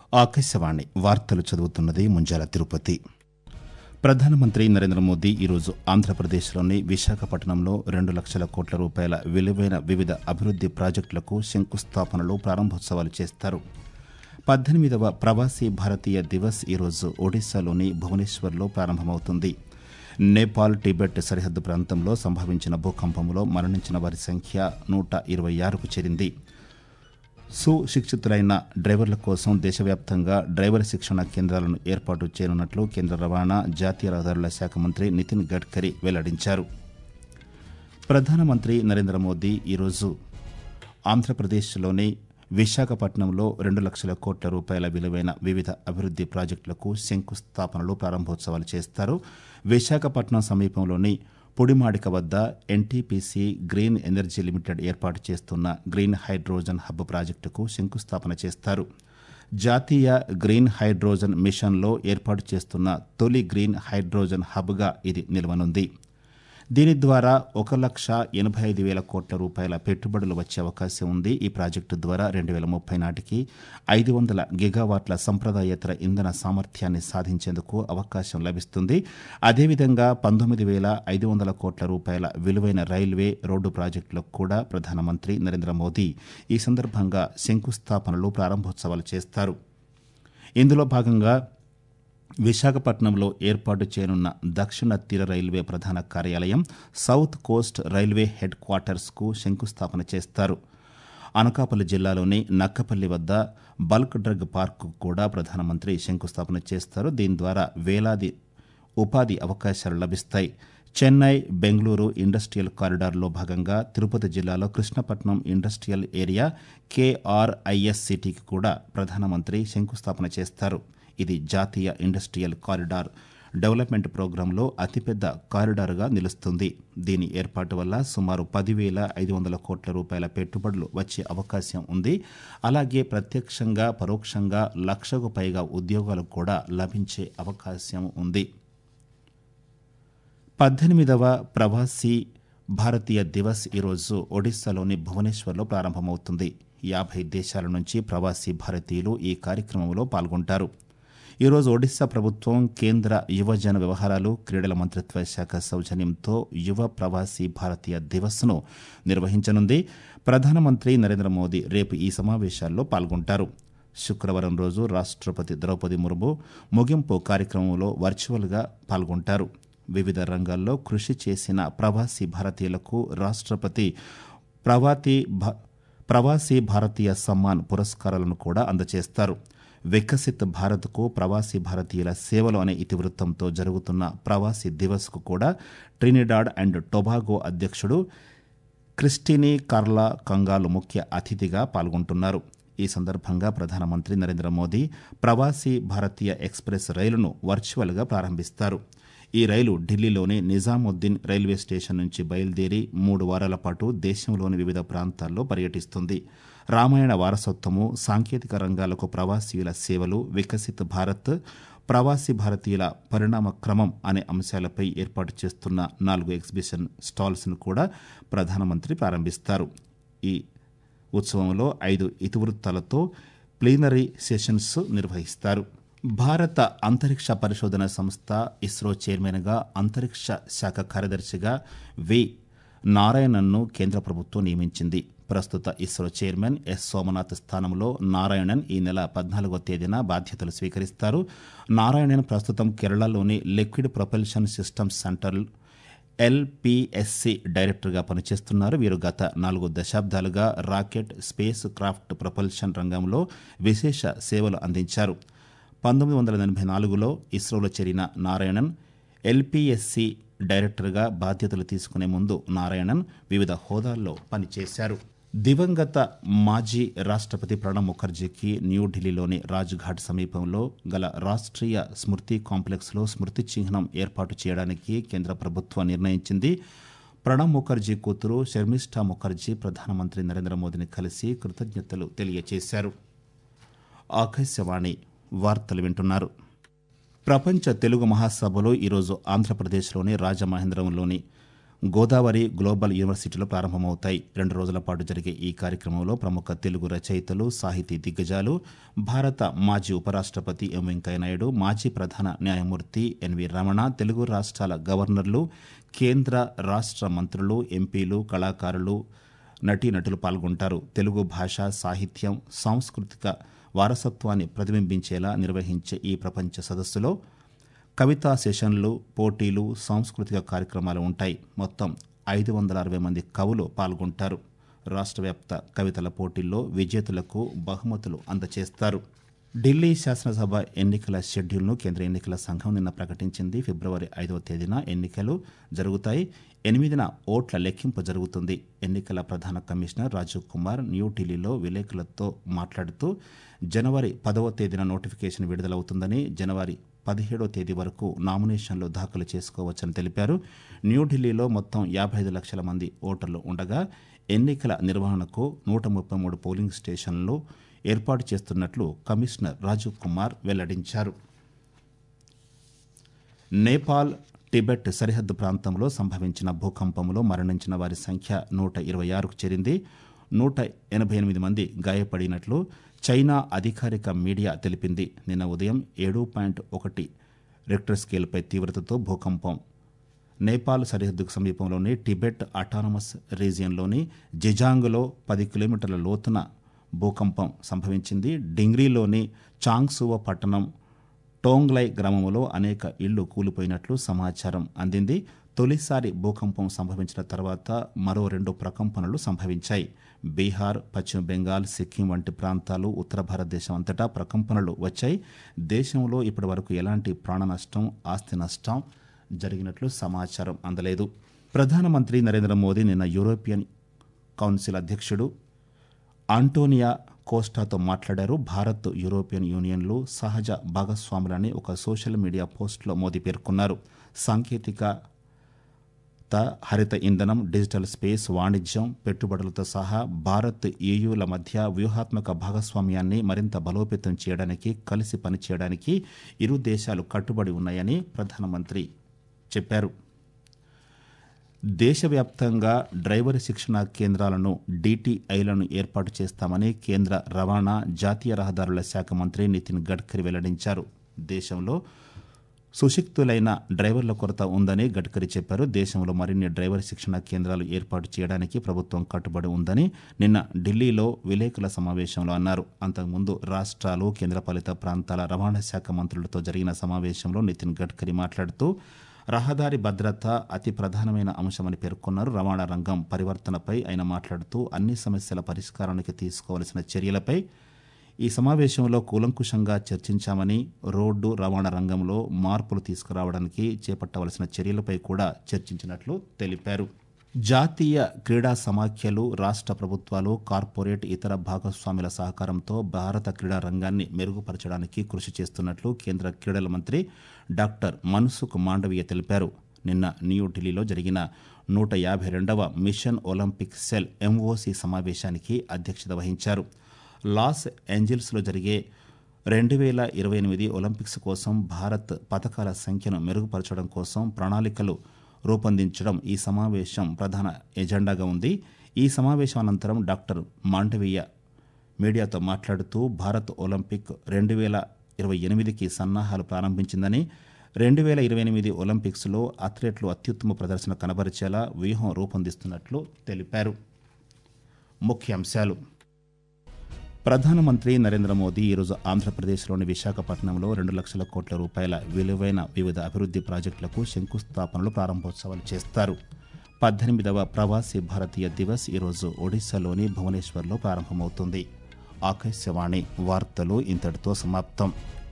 ఆకాశవాణి వార్తలు చదువుతున్నది ముంజాల తిరుపతి. ప్రధానమంత్రి నరేంద్ర మోదీ ఈరోజు ఆంధ్రప్రదేశ్లోని విశాఖపట్నంలో 2 లక్షల కోట్ల రూపాయల విలువైన వివిధ అభివృద్ది ప్రాజెక్టులకు శంకుస్థాపనలు, ప్రారంభోత్సవాలు చేస్తారు. 18వ ప్రవాసీ భారతీయ దివస్ ఈరోజు ఒడిశాలోని భువనేశ్వర్లో ప్రారంభమవుతుంది. నేపాల్, టిబెట్ సరిహద్దు ప్రాంతంలో సంభవించిన భూకంపంలో మరణించిన వారి సంఖ్య 126కు చేరింది. సుశిక్షితులైన డ్రైవర్ల కోసం దేశవ్యాప్తంగా డ్రైవర్ శిక్షణ కేంద్రాలను ఏర్పాటు చేయనున్నట్లు కేంద్ర రవాణా, జాతీయ రహదారుల శాఖ మంత్రి నితిన్ గడ్కరీ వెల్లడించారు. ప్రధానమంత్రి నరేంద్ర మోదీ ఈరోజు ఆంధ్రప్రదేశ్లోని విశాఖపట్నంలో 2 లక్షల కోట్ల రూపాయల విలువైన వివిధ అభివృద్ది ప్రాజెక్టులకు శంకుస్థాపనలు, ప్రారంభోత్సవాలు చేస్తారు. విశాఖపట్నం సమీపంలోని పుడిమాడిక వద్ద ఎన్టీపీసీ గ్రీన్ ఎనర్జీ లిమిటెడ్ ఏర్పాటు చేస్తున్న గ్రీన్ హైడ్రోజన్ హబ్ ప్రాజెక్టుకు శంకుస్థాపన చేస్తారు. జాతీయ గ్రీన్ హైడ్రోజన్ మిషన్లో ఏర్పాటు చేస్తున్న తొలి గ్రీన్ హైడ్రోజన్ హబ్గా ఇది నిలవనుంది. దీని ద్వారా 1,85,000 కోట్ల రూపాయల పెట్టుబడులు వచ్చే అవకాశం ఉంది. ఈ ప్రాజెక్టు ద్వారా 2030 నాటికి 500 గిగావాట్ల సంప్రదాయేతర ఇంధన సామర్థ్యాన్ని సాధించేందుకు అవకాశం లభిస్తుంది. అదేవిధంగా 19,500 కోట్ల రూపాయల విలువైన రైల్వే, రోడ్డు ప్రాజెక్టులకు కూడా ప్రధానమంత్రి నరేంద్ర మోదీ ఈ సందర్భంగా శంకుస్థాపనలు, ప్రారంభోత్సవాలు చేస్తారు. ఇందులో భాగంగా విశాఖపట్నంలో ఏర్పాటు చేయనున్న దక్షిణ తీర రైల్వే ప్రధాన కార్యాలయం, సౌత్ కోస్ట్ రైల్వే హెడ్ క్వార్టర్స్కు శంకుస్థాపన చేస్తారు. అనకాపల్లి జిల్లాలోని నక్కపల్లి వద్ద బల్క్ డ్రగ్ పార్కు కూడా ప్రధానమంత్రి శంకుస్థాపన చేస్తారు. దీని ద్వారా వేలాది ఉపాధి అవకాశాలు లభిస్తాయి. చెన్నై, బెంగళూరు ఇండస్ట్రియల్ కారిడార్లో భాగంగా తిరుపతి జిల్లాలో కృష్ణపట్నం ఇండస్ట్రియల్ ఏరియా KRISCTకి కూడా ప్రధానమంత్రి శంకుస్థాపన చేస్తారు. ఇది జాతీయ ఇండస్ట్రియల్ కారిడార్ డెవలప్మెంట్ ప్రోగ్రాంలో అతిపెద్ద కారిడార్గా నిలుస్తుంది. దీని ఏర్పాటు వల్ల సుమారు 10,500 కోట్ల రూపాయల పెట్టుబడులు వచ్చే అవకాశం ఉంది. అలాగే ప్రత్యక్షంగా, పరోక్షంగా 1,00,000కు పైగా ఉద్యోగాలు కూడా లభించే అవకాశం ఉంది. 18వ ప్రవాసీ భారతీయ దివస్ ఈరోజు ఒడిశాలోని భువనేశ్వర్లో ప్రారంభమవుతుంది. 50 దేశాల నుంచి ప్రవాసీ భారతీయులు ఈ కార్యక్రమంలో పాల్గొంటారు. ఈరోజు ఒడిశా ప్రభుత్వం కేంద్ర యువజన వ్యవహారాలు, క్రీడల మంత్రిత్వ శాఖ సౌజన్యంతో యువ ప్రవాసీ భారతీయ దివస్ను నిర్వహించనుంది. ప్రధానమంత్రి నరేంద్ర మోదీ రేపు ఈ సమావేశాల్లో పాల్గొంటారు. శుక్రవారం రోజు రాష్ట్రపతి ద్రౌపది ముర్ము ముగింపు కార్యక్రమంలో వర్చువల్గా పాల్గొంటారు. వివిధ రంగాల్లో కృషి చేసిన ప్రవాసీ భారతీయులకు రాష్ట్రపతి ప్రవాసీ భారతీయ సమ్మాన్ పురస్కారాలను కూడా అందజేస్తారు. వికసిత్ భారత్కు ప్రవాసీ భారతీయుల సేవలు అనే ఇతివృత్తంతో జరుగుతున్న ప్రవాసీ దివస్కు కూడా ట్రినిడాడ్ అండ్ టొబాగో అధ్యక్షుడు క్రిస్టినీ కార్లా కంగాలు ముఖ్య అతిథిగా పాల్గొంటున్నారు. ఈ సందర్భంగా ప్రధానమంత్రి నరేంద్ర మోదీ ప్రవాసీ భారతీయ ఎక్స్ప్రెస్ రైలును వర్చువల్గా ప్రారంభిస్తారు. ఈ రైలు ఢిల్లీలోని నిజాముద్దీన్ రైల్వే స్టేషన్ నుంచి బయలుదేరి 3 వారాల పాటు దేశంలోని వివిధ ప్రాంతాల్లో పర్యటిస్తుంది. రామాయణ వారసత్వము, సాంకేతిక రంగాలకు ప్రవాసీయుల సేవలు, వికసిత్ భారత్, ప్రవాసీ భారతీయుల పరిణామ క్రమం అనే అంశాలపై ఏర్పాటు చేస్తున్న 4 ఎగ్జిబిషన్ స్టాల్స్ను కూడా ప్రధానమంత్రి ప్రారంభిస్తారు. ఈ ఉత్సవంలో 5 ఇతివృత్తాలతో ప్లీనరీ సెషన్స్ నిర్వహిస్తారు. భారత అంతరిక్ష పరిశోధన సంస్థ ఇస్రో చైర్మన్గా, అంతరిక్ష శాఖ కార్యదర్శిగా వి నారాయణన్ను కేంద్ర ప్రభుత్వం నియమించింది. ప్రస్తుత ఇస్రో చైర్మన్ ఎస్ సోమనాథ్ స్థానంలో నారాయణన్ ఈ నెల 14వ తేదీన బాధ్యతలు స్వీకరిస్తారు. నారాయణన్ ప్రస్తుతం కేరళలోని liquid propulsion systems centre LPSC డైరెక్టర్గా పనిచేస్తున్నారు. వీరు గత 4 దశాబ్దాలుగా రాకెట్, స్పేస్ క్రాఫ్ట్ ప్రొపల్షన్ రంగంలో విశేష సేవలు అందించారు. 1984లో ఇస్రోలో చేరిన నారాయణన్ LPSC డైరెక్టర్గా బాధ్యతలు తీసుకునే ముందు నారాయణన్ వివిధ హోదాల్లో పనిచేశారు. దివంగత మాజీ రాష్ట్రపతి ప్రణబ్ ముఖర్జీకి న్యూఢిల్లీలోని రాజ్ఘాట్ సమీపంలో గల రాష్ట్రీయ స్మృతి కాంప్లెక్స్లో స్మృతి చిహ్నం ఏర్పాటు చేయడానికి కేంద్ర ప్రభుత్వం నిర్ణయించింది. ప్రణబ్ ముఖర్జీ కూతురు శర్మిష్ఠా ముఖర్జీ ప్రధానమంత్రి నరేంద్ర మోదీని కలిసి కృతజ్ఞతలు తెలియజేశారు. ఆకాశవాణి వార్తలు వింటున్నారు. ప్రపంచ తెలుగు మహాసభలో ఈరోజు ఆంధ్రప్రదేశ్లోని రాజమహేంద్రంలోని గోదావరి గ్లోబల్ యూనివర్సిటీలో ప్రారంభమవుతాయి. 2 రోజుల పాటు జరిగే ఈ కార్యక్రమంలో ప్రముఖ తెలుగు రచయితలు, సాహితీ దిగ్గజాలు, భారత మాజీ ఉపరాష్ట్రపతి ఎం వెంకయ్యనాయుడు, మాజీ ప్రధాన న్యాయమూర్తి ఎన్వి రమణ, తెలుగు రాష్ట్రాల గవర్నర్లు, కేంద్ర రాష్ట్ర మంత్రులు, ఎంపీలు, కళాకారులు, నటీనటులు పాల్గొంటారు. తెలుగు భాష, సాహిత్యం, సాంస్కృతిక వారసత్వాన్ని ప్రతిబింబించేలా నిర్వహించే ఈ ప్రపంచ సదస్సులో కవితా సెషన్లు, పోటీలు, సాంస్కృతిక కార్యక్రమాలు ఉంటాయి. మొత్తం 560 మంది కవులు పాల్గొంటారు. రాష్ట్రవ్యాప్త కవితల పోటీల్లో విజేతలకు బహుమతులు అందజేస్తారు. ఢిల్లీ శాసనసభ ఎన్నికల షెడ్యూల్ను కేంద్ర ఎన్నికల సంఘం నిన్న ప్రకటించింది. ఫిబ్రవరి 5వ తేదీన ఎన్నికలు జరుగుతాయి. 8న ఓట్ల లెక్కింపు జరుగుతుంది. ఎన్నికల ప్రధాన కమిషనర్ రాజీవ్ కుమార్ న్యూఢిల్లీలో విలేకరులతో మాట్లాడుతూ జనవరి 10వ తేదీన నోటిఫికేషన్ విడుదలవుతుందని, జనవరి 17వ తేదీ వరకు నామినేషన్లు దాఖలు చేసుకోవచ్చని తెలిపారు. న్యూఢిల్లీలో మొత్తం 55 లక్షల మంది ఓటర్లు ఉండగా ఎన్నికల నిర్వహణకు 133 పోలింగ్ స్టేషన్లు ఏర్పాటు చేస్తున్నట్లు కమిషనర్ రాజీవ్ కుమార్ వెల్లడించారు. నేపాల్, టిబెట్ సరిహద్దు ప్రాంతంలో సంభవించిన భూకంపంలో మరణించిన వారి సంఖ్య 126కు చేరింది. 188 మంది గాయపడినట్లు చైనా అధికారిక మీడియా తెలిపింది. నిన్న ఉదయం 7.1 రిక్టర్ స్కేల్పై తీవ్రతతో భూకంపం నేపాల్ సరిహద్దుకు సమీపంలోని టిబెట్ అటానమస్ రీజియన్లోని జిజాంగ్లో 10 కిలోమీటర్ల లోతున భూకంపం సంభవించింది. డింగ్రీలోని చాంగ్సువో పట్టణం, టోంగ్లై గ్రామంలో అనేక ఇళ్లు కూలిపోయినట్లు సమాచారం అందింది. తొలిసారి భూకంపం సంభవించిన తర్వాత మరో 2 ప్రకంపనలు సంభవించాయి. బీహార్, పశ్చిమ బెంగాల్, సిక్కిం వంటి ప్రాంతాలు, ఉత్తర భారతదేశం అంతటా ప్రకంపనలు వచ్చాయి. దేశంలో ఇప్పటి వరకు ఎలాంటి ప్రాణ నష్టం, ఆస్తి నష్టం జరిగినట్లు సమాచారం అందలేదు. ప్రధానమంత్రి నరేంద్ర మోదీ నిన్న యూరోపియన్ కౌన్సిల్ అధ్యక్షుడు ఆంటోనియా కోస్టాతో మాట్లాడారు. భారత్, యూరోపియన్ యూనియన్లు సహజ భాగస్వాములని ఒక సోషల్ మీడియా పోస్టులో మోదీ పేర్కొన్నారు. సాంకేతికత, హరిత ఇంధనం, డిజిటల్ స్పేస్, వాణిజ్యం, పెట్టుబడులతో సహా భారత్, ఈయూల మధ్య వ్యూహాత్మక భాగస్వామ్యాన్ని మరింత బలోపేతం చేయడానికి, కలిసి పనిచేయడానికి ఇరు దేశాలు కట్టుబడి ఉన్నాయని ప్రధానమంత్రి చెప్పారు. దేశవ్యాప్తంగా డ్రైవర్ శిక్షణా కేంద్రాలను, DTIలను ఏర్పాటు చేస్తామని కేంద్ర రవాణా, జాతీయ రహదారుల శాఖ మంత్రి నితిన్ గడ్కరీ వెల్లడించారు. దేశంలో సుశిక్షితులైన డ్రైవర్ల కొరత ఉందని గడ్కరీ చెప్పారు. దేశంలో మరిన్ని డ్రైవర్ శిక్షణా కేంద్రాలు ఏర్పాటు చేయడానికి ప్రభుత్వం కట్టుబడి ఉందని నిన్న ఢిల్లీలో విలేకరుల సమావేశంలో అన్నారు. అంతకుముందు రాష్ట్రాలు, కేంద్రపాలిత ప్రాంతాల రవాణా శాఖ మంత్రులతో జరిగిన సమావేశంలో నితిన్ గడ్కరీ మాట్లాడుతూ రహదారి భద్రత అతి ప్రధానమైన అంశమని పేర్కొన్నారు. రవాణా రంగం పరివర్తనపై ఆయన మాట్లాడుతూ అన్ని సమస్యల పరిష్కారానికి తీసుకోవాల్సిన చర్యలపై ఈ సమావేశంలో కూలంకుషంగా చర్చించామని, రోడ్డు రవాణా రంగంలో మార్పులు తీసుకురావడానికి చేపట్టవలసిన చర్యలపై కూడా చర్చించినట్లు తెలిపారు. జాతీయ క్రీడా సమాఖ్యలు, రాష్ట్ర ప్రభుత్వాలు, కార్పొరేట్, ఇతర భాగస్వాముల సహకారంతో భారత క్రీడా రంగాన్ని మెరుగుపరచడానికి కృషి చేస్తున్నట్లు కేంద్ర క్రీడల మంత్రి డాక్టర్ మన్సుఖ్ మాండవీయ తెలిపారు. నిన్న న్యూఢిల్లీలో జరిగిన 152వ మిషన్ ఒలింపిక్ సెల్ MOC సమావేశానికి అధ్యక్షత వహించారు. లాస్ ఏంజల్స్లో జరిగే 2028 ఒలింపిక్స్ కోసం భారత్ పథకాల సంఖ్యను మెరుగుపరచడం కోసం ప్రణాళికలు రూపొందించడం ఈ సమావేశం ప్రధాన ఎజెండాగా ఉంది. ఈ సమావేశం అనంతరం డాక్టర్ మాండవీయ మీడియాతో మాట్లాడుతూ భారత్ ఒలింపిక్ 2028కి సన్నాహాలు ప్రారంభించిందని, 2028 ఒలింపిక్స్లో అథ్లెట్లు అత్యుత్తమ ప్రదర్శన కనబరిచేలా వ్యూహం రూపొందిస్తున్నట్లు తెలిపారు. ముఖ్యాంశాలు: ప్రధానమంత్రి నరేంద్ర మోదీ ఈరోజు ఆంధ్రప్రదేశ్లోని విశాఖపట్నంలో 2 లక్షల కోట్ల రూపాయల విలువైన వివిధ అభివృద్ధి ప్రాజెక్టులకు శంకుస్థాపనలు, ప్రారంభోత్సవాలు చేస్తారు. 18వ ప్రవాసీ భారతీయ దివస్ ఈరోజు ఒడిశాలోని భువనేశ్వర్లో ప్రారంభమవుతుంది. ఆకాశవాణి వార్తలు ఇంతటితో సమాప్తం.